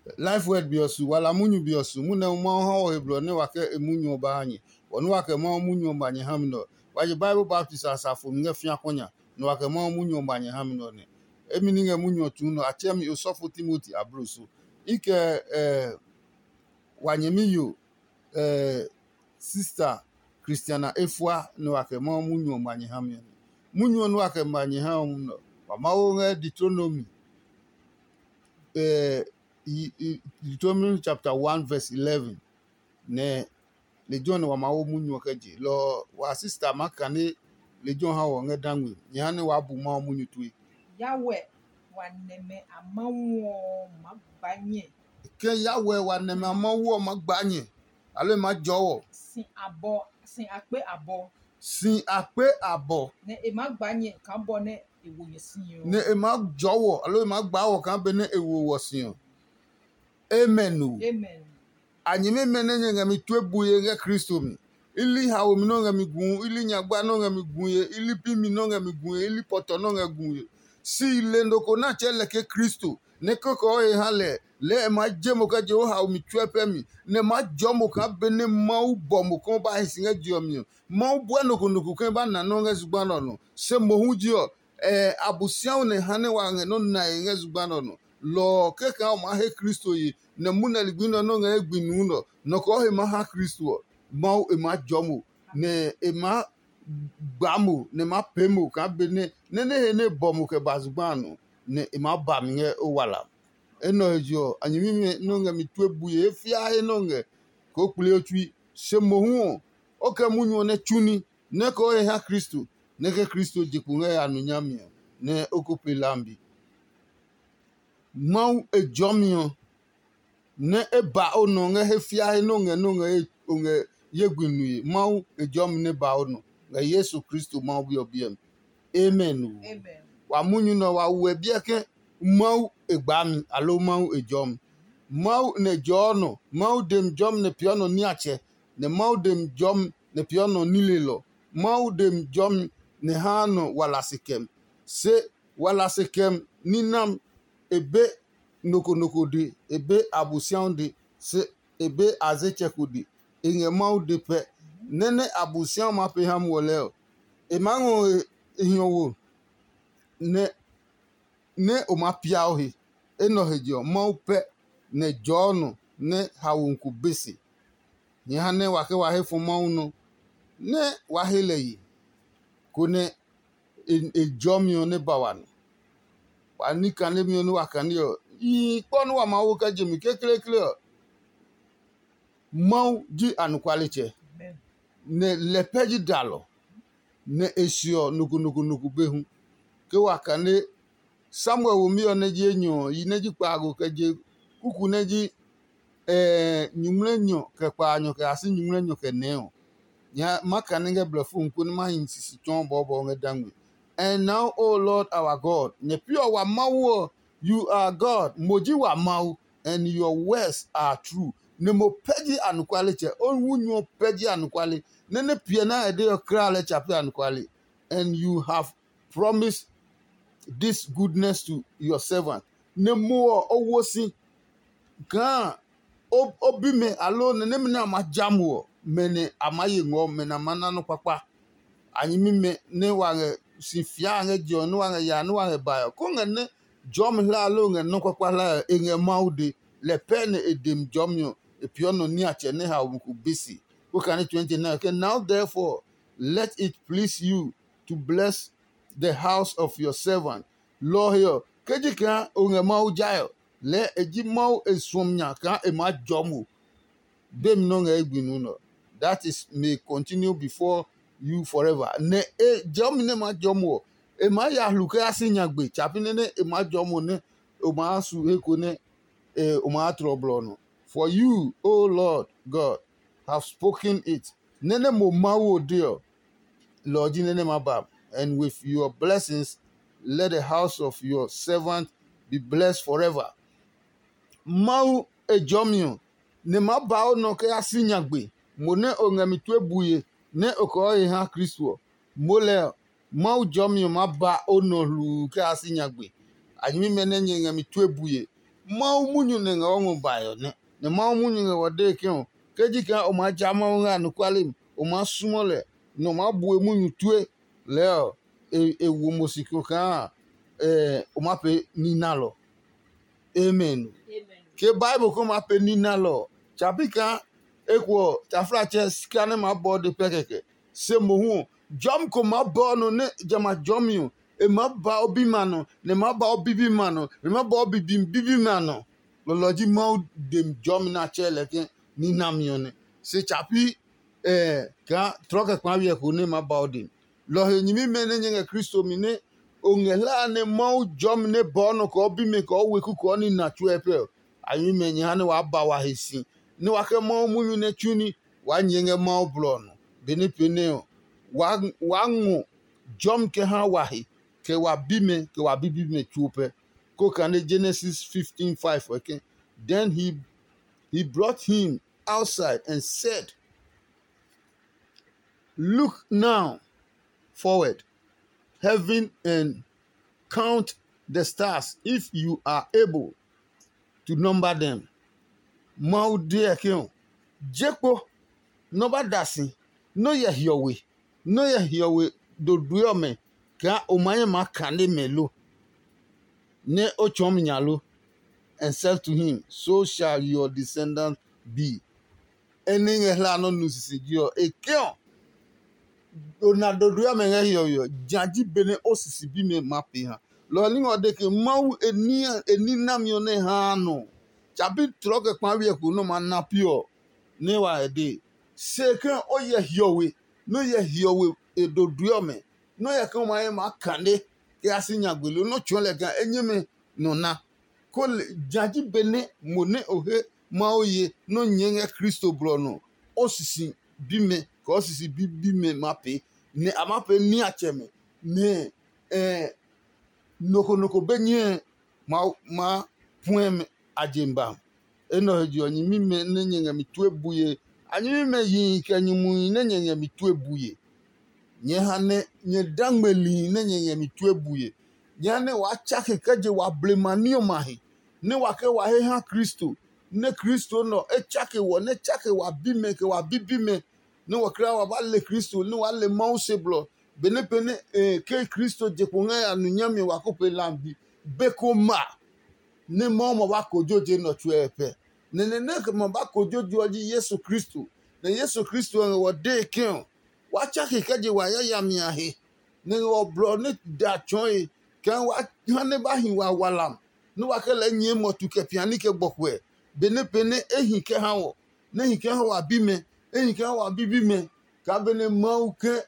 life word biosu wala munyu biosu mune mo ha hebro ne wake emunyu ba anyi wonu wake mo munyu banye hamno waje bible baptist asafo nge fia konya no wake mo munyu banye hamno ne emini nge munyu tuno atemi osofo timothy abroso ike wanyemiyo sister Christiana Efua no wake mo munyu banye hamno munyu no wake banye hamno wa mawo nge Deuteronomy Deuteronomy chapter 1 verse 11 ne legion wa mawo munyu kaje lo wa sister makane legion ha wo ngedangwe nyane wa bu ma munyu tuwe Yahweh waneme amawo magbanye ke yawe wa ne ma mawo magbanye alo ma jowo sin ape abo ne ne magbanye kan bo ne ewoye sin yo ne e ma jowo alo ma gbawo kan be ne ewo wosin amen. Amen. Anyime menenye ngami twebuye nge Kristo mi. Ili hawo mi no ngami gun, ili nyagba no ngami gunye, ili pimi no ngami gunye, ili poto no ngami gunye. Si ile ndoko na chele ke Kristo, ne koko oye hale, le ma jemo ka je o hawo mi twepe mi, ne ma jomo ka bene mau bomo kon ba hisinge dio mi. Mau bueno kunuku ken ba na no nge zubano no. Se mohu dio, abusiao ne hane wa nge no na nge zubano no. Lo keka o ma he Kristo yi, ne muna ligbino no nga egbinu no no ko he ma ha Kristo ma e ma jomo ne e ma gbamo ne ma pemo ka be ne he ne bomo ke bazugbanu ne e ma ba mi o wala eno ejo anyimi no nga mi tuebuye efia he no nga ko kule otui se mohu o ke munyu ne chuni ne ko he ha Kristo ne ke Kristo jiku nga ya nunyami ne okopelambi mau ejomio ne eba ono nge hefia he no nge yegwinu mau ejom ne ba ono nge Yesu Kristo mau bi obiem amen. Amen. Wa munyu no wa we bieke mau egbami alo mau ejom mau ne jono mau dem jom ne piano ni ache ne mau dem jom ne piano ni lelo mau dem jom ne hano wala sikem se wala sikem ninam ebe noko di ebe abusian di se ebe azecheko di enye mau de pe nene abusian ma pe ham wole o e mango ehiowo ne o ma pia ohi eno hejo mau pe ne jono ne hawunku besi ni hane wake wahe fu mau no ne wahele yi kone ejomio ne bawano wani kane mi onu wakani yo ikponu wa mawo ka jemi kekele mau ji anukwaliche ne lepeji dalo ne esio nuku behu ke wakane Samuel wumi oneji enyo yineji pago ke je kuku neji nyumrenyo ke panyo ke asi nyumrenyo ke neo ya makane nge blefu nkuni ma insisi chon bobo nge dangwe. And now, O Lord our God, ne pure wa mawo, you are God, moji wa mau, and your words are true. Ne mo peji anukwali o wunyo peji anukwali, ne pie na ede yo krale chapi anukwali, and you have promised this goodness to your servant. Ne mo owosi gan obime alone ne mena majamu mene amaye ngo mena manano papa anyimi me ne wa si fia nge jo no wa ya no wa ba ko nge jom la lo nge no kwakwa la nge maude le pen edem jomyo e piono ni ache ne ha ku bisi ko kan 29 okay now therefore let it please you to bless the house of your servant lo here kejika o nge mau jayo le eji mau esomnya ka e ma jomo dem no nge egbinu no that is may continue before you forever ne jom ne ma jomo e ma ya luka asinyagbe chapine ne e ma jomo ne o ma su eko ne o ma trouble no for you O Lord God have spoken it nene mo mawo dear Lord nene ma bab and with your blessings let the house of your servant be blessed forever mau ejomio ne ma ba no ka asinyagbe mo ne ongamitu ebuye ne okoye ha Kristo mole mau jomio ma ba onolu ka asinyagbe anyimi menenye ngamitu ebuye mau munyu ne nga ongu bayo ne mau munyu nga wade kyo keji ka o ma jama nga no kwalim o ma sumole no ma bue munyu tue leo wo mosiko ka o ma pe ninalo amen ke bible ko ma pe ninalo chapika ekwo tafrache skane ma body pekeke se mohu jom ko ma bono ne jama jomio e ma ba obi mano ne ma ba obi bi mano ne ma ba obi bibi mano loloji ma dem jom na chele ke ni namio ne se chapi ka troke kwa wie ko ne ma ba odi lo he nyimi me ne nge Kristo mi ne ongela ne ma jom ne bono ko obi me ko we ku ko ni na chuepe ayi me nya ne wa ba wa hesi ni wa ke ma munyu ne chuni wa nyenge ma blono beni peneo wa ngo jom ke ha wahi ke wa bime ke wa bibi me chupe ko kan Genesis 15:5 okay then he brought him outside and said, look now forward heaven and count the stars if you are able to number them. Mau dear king Jeko no badasi no ye hiyowe do duome ka omaye makande melo ne ochom nyalo and said to him, so shall your descendants be. Eni hla no nusisi gio ekeo ona do duome nge hiyoyo jaji bene osisi bi me mapi ha lo ni ngode ke mau eni namyo ne ha no chabi troke kwa wie ku no manapio ne wa ede seke oye hiyowe no ye hiyowe do duome no ye kan ma makande ke asinya gbelu no chole kan enyeme no na ko jaji bene mone ohe ma oye no nyenge Kristo bro no osisi bime ko osisi bime mape ne amape ni acheme ne noko benye ma poem ajemba eno heji onyi mime ne nyenge mitue buye anyi mime yi kenyumu ne nyenge mitue buye nye hane nye dangmeli ne nyenge mitue buye nye hane wa chake keje wa blemanio mahi ne wake wa he ha Kristo ne Kristo no chake wo ne chake wa bime ke wa bibime ne wakra wa bale Kristo ne wale mauseblo bene pene ke Kristo je kunga anunyami wakope lambi bekoma ne momo wakojoje no chuepe ne ke mo bakojoje oji Yesu Kristo ne Yesu Kristo wo de ken wa chake keje wa ya mi ahe ne wo bro ne da choi kan wa hane ba hin wa walam no wakele nye motu ke piani ke gbokwe bene pene ehin ke hawo ne hin ke hawo bime ehin ke hawo bibime ka bene mau ke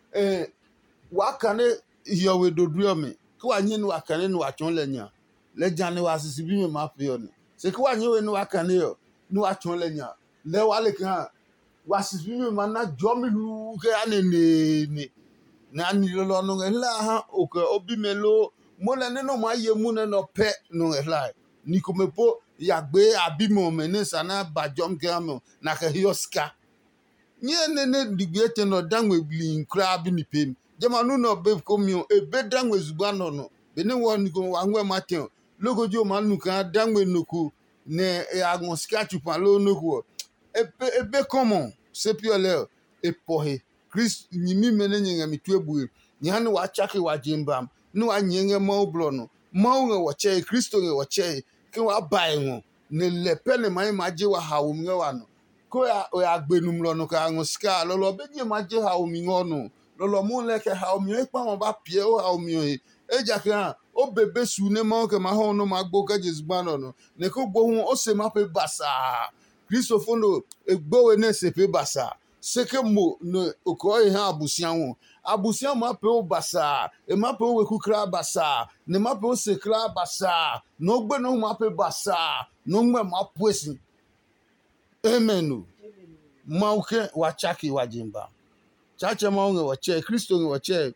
wakane hiyowe doduome ko anyi no wakane no achon lenya le jane wasisi bime ma pe oni se ko anyi we no wakane yo no achon lenya le wale kan wasisi bime ma na jomi lu ke anene na ni lo no ngela ha o ke obimelo mo le no ma ye mu ne no pe no ngela ni ko mepo yagbe abimo mene sana bajom ke amo na ke hioska nye ne digete no dangwe blin crab ni pem jamanu no be komio ebe dangwe zubano no bene woni ko wanwe maten logojo manu kan dangwe noku ne agon skatu palo noku ebe common sepiole epohe Chris nyimi mene nyenga mitwebu nyane wa chake wa jimbam no wa nyenge mo blono mo nge wache Kristo nge wache ke wa bai ngo ne lepele mai maje wa hawo nge wano ko ya gbenum lo no ka ngo ska lo beje maje hawo mi ngono lo mu le ke hawo mi e pa mo ba pie o hawo mi e ja kan o bebe su ne mo ke ma ho no ma gbo ka Jesu gbano no ne ko gbo hu o se ma pe basa Kristo fondo egbowe ne se pe basa seke mo no okoye ha abusian ma pe o basa e ma pe o weku kra basa ne ma pe o se kra basa no gbe no ma pe basa no ngbe ma puesi amen ma uke wa chaki wa jimba chache ma unge wa che Kristo nge wa che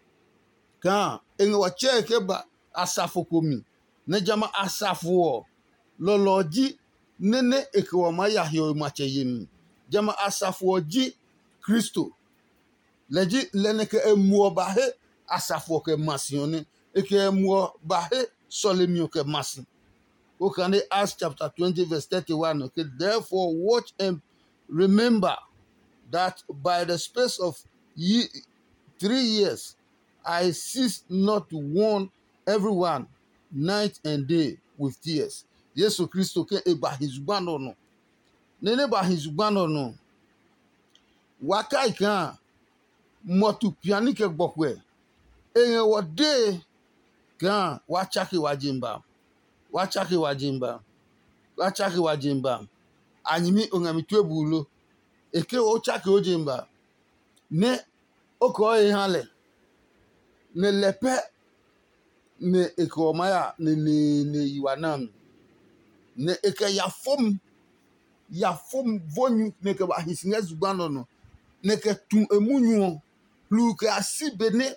ka nge wa che ke ba asafo komi ne jama asafo loloji nene ekwa ma yahyo ma che yemi jama asafo ji Kristo leji leneke emuo bahe asafo ke masione eke emuo bahe solemio ke masi Look at Acts chapter 20, verse 31. Okay, therefore watch and remember that by the space of 3 years I cease not to warn everyone night and day with tears. Yesu Kristo ke eba hizubano no. Nene ba hizubano no. Waka ikan motu piani ke gbokwe. Enye wode kan wachaki wajimba. Wachaki wajimba. Wachaki wajimba. Anyimi ongamitwe bulo. Eke ochaki ojimba. Ne oko hale. Ne lepe ne ekomaya ne iwanam. Ne eke yafom vonyu ne ke ba hisinga zubano no. Ne ke tun emunyu lu ke asibene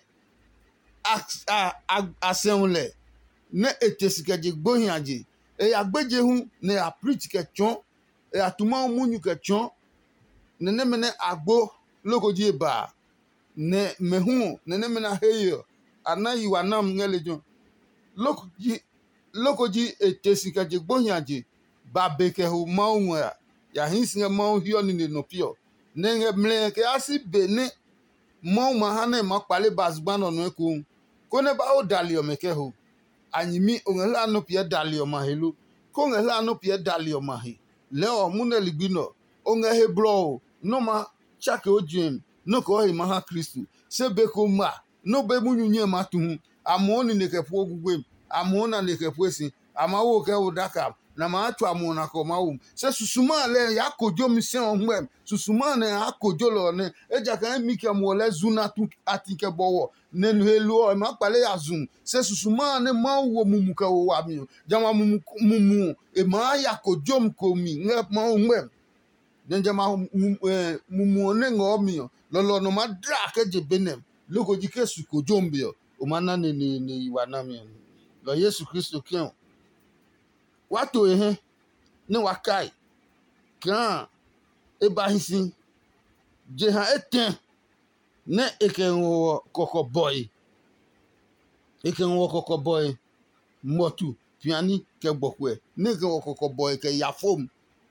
asenle ne etesike je gbohiaje e agbeje hu ne a preach ke chon e atuma munyu ke chon ne mene agbo lokoji ba ne mehu ne mena heyo ana yiwanam ngelejo lokoji etesike je gbohiaje ba beke hu maunwa ya hinsinga mau hiyo ni no pio nenge mle ke asibene mau mahane makpale bazbano no eku kone ba o dalio mekeho anyimi ongela no pie dalio mahelu ko ngela no pie dalio mahi leo muneli gbino onge heblo no ma chake ojim no ko he maha Kristu sebe ko ma no be munyunye matu amoni ne kepu ogugwe amona ne kepu esi amawo ke udaka na ma atu amona ko mawu se susuma le ya kojo mission onwem susuma ne akojo lo ne eja kan mi ke mo le zuna tu atike bowo nenu helu o ma pale ya zun se susuma ne ma wo mumu ka wo wa mi jama mumu e ma ya kojo mko mi nge ma onwem denja ma mumu ne ngo mi lolo no ma dra ke je benem loko jike su kojo mbio o mana ne iwana mi lo Yesu Kristo kion wato ehe ne wakai kan ebahisi jeha eten ne ekenwo kokoboy motu piani ke gbokwe ne ke kokoboy ke yafom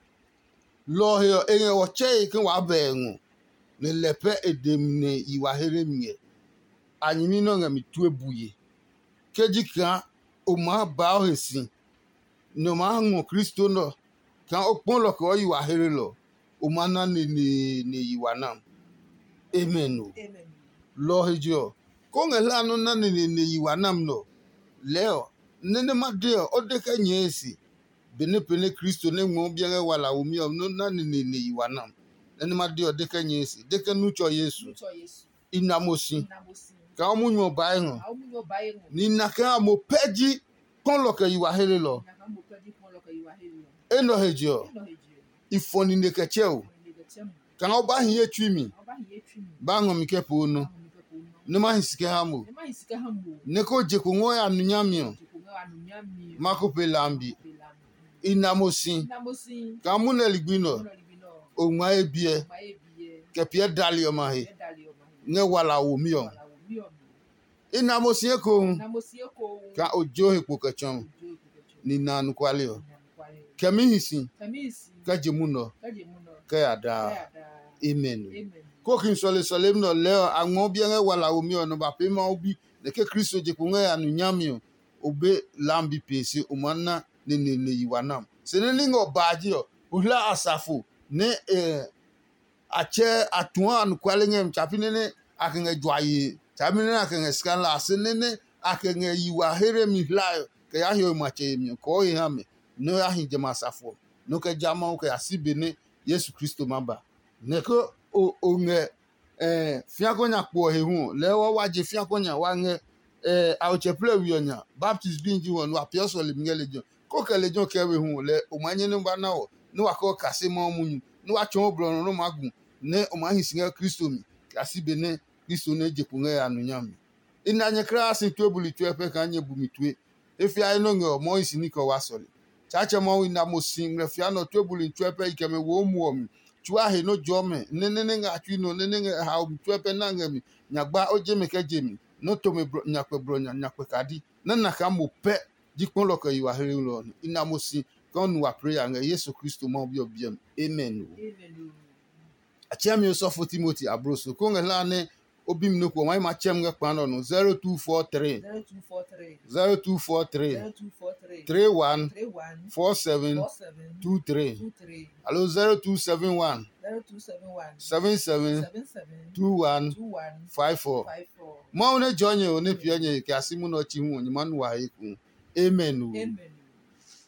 lo he enye oche ke wa bengu ne lepe edem ne iwahere mie anyimi no ngami tuebuye kejika o ma ba o hesi no ma ngo Kristo no kan opon lo ko iwahere lo o mana ne iwanam amen o Amen. lo hejo ko ngela no na ne iwanam no leo nene made o de ka nyesi bene pene Kristo ne ngo bia wala omi no na ne iwanam nene made o de ka nyesi de ka nucho Yesu Nucho Yesu. inamosi Namosi. ka omunyo ba ehun Aumunyo baengo. ni na ka mo peji kon lo ke iwahere lo Nakambo pedi kwa loka iwahelu. eno hejo Eno heji. ifoni ne keche o Nige chemu. kan oba hin etwi mi Oba hiye chumi. ba ngo mi ke po no ne ma hisike ha mo Ema isika hambo. ne ko je ko ngo ya nunyami o Jikunga anunyami. mako pe lambi Pelamu. inamosi Namosi. ka mu na ligbino Ono libino. o nwa ebie Maebiye. ke pie dali o ma he Edali omahi. ne wala wo mi o Wala umiomi. inamosi e ko Namosi yoko. ka ojo he po ke chon ni nanu kwale o ke mi hisi Kamisi. ka je mu no Kaje muno. ke ada Kayada. amen Amen. ko kin sole no leo anwo bia nge wala omi ono ba pe ma obi ne ke Kristo je ko nge anu nyami o obe lambi pesi o manna ne yiwanam se ne lingo baji o uhla asafo ne ache atuan anu kwale ngem chapi ne akenge dwaye chapi ne akenge skala se ne akenge yiwa here mi hla ke ya hio ma che mi ko hi ha me no ya hi je masafo no ke jama o ke asibe ne Yesu Kristo maba ne ko onge fiakonya kpo hehu lewo waje fiakonya wange auche play wionya baptist binji won wa pioso le mingelejo ko kele jo kewe hu le o manye no ba na o no wa ko kase mo munyu no wa chon obro no magun ne o ma hisinga Kristo mi kasi be ne Kristo ne je kunga ya nunyam ina nye krasi tuebuli tuepe ka nye bumitue efi ai no ngo mo isini ko wasole chache mo ina mo singre fi ano tuebuli tuepe ikeme wo mu chua he no jome nene nga atwi no nene nga ha tuepe na ngami nyagba oje meke jemi no to me nyakwe bronya nyakwe kadi na ka mo pe Dikpon lo ke you are hearing Lord. Inamosi quand nous a prayer nga Yesu Kristo mo bi obiem. Amen. Amen. Achia mi so for Timothy abroso. Ko nga la ne obim no ko ma chem nga kpan no 0243 0243 31 31 47 23. 23 Allo 0271 77 21 54. 54. Mo ne jonye o ne pie nye ke asimu no chi hu nyima no wa iku. Amen. Amen.